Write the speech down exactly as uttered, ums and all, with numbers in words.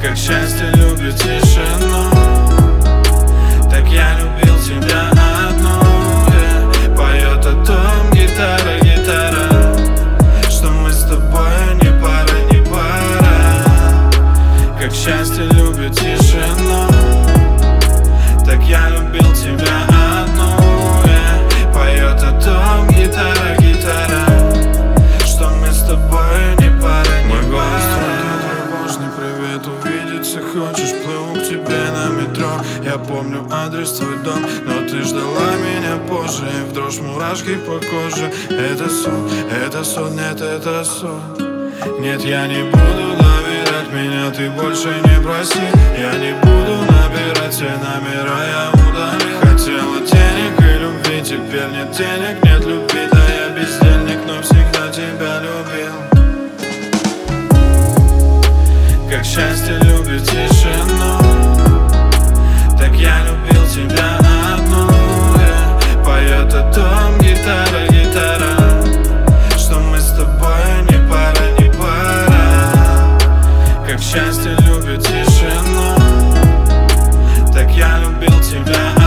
Как счастье любит тишину, так я любил тебя одну, yeah. Поет о том гитара, гитара, что мы с тобой не пара, не пара. Как счастье любит тишину, так я любил тебя одну, yeah. Поет о том гитара, гитара, что мы с тобой не пара, не Мой голос тревожный, привет, увидеться хочешь? Плыву к тебе на метро, я помню адрес, твой дом, но ты ждала меня позже, и в дрожь мурашки по коже. Это сон, это сон, нет, это сон. Нет, я не буду доверять, меня ты больше не проси. Я не буду набирать все номера, я удалил. Хотела денег и любви, теперь нет денег, нет любви. Да я бездельник, но всегда тебя любил. Как счастье любит тишину, так я любил тебя одну, yeah. Поет о том гитара, гитара, что мы с тобой не пара, не пара. Как счастье любит тишину, так я любил тебя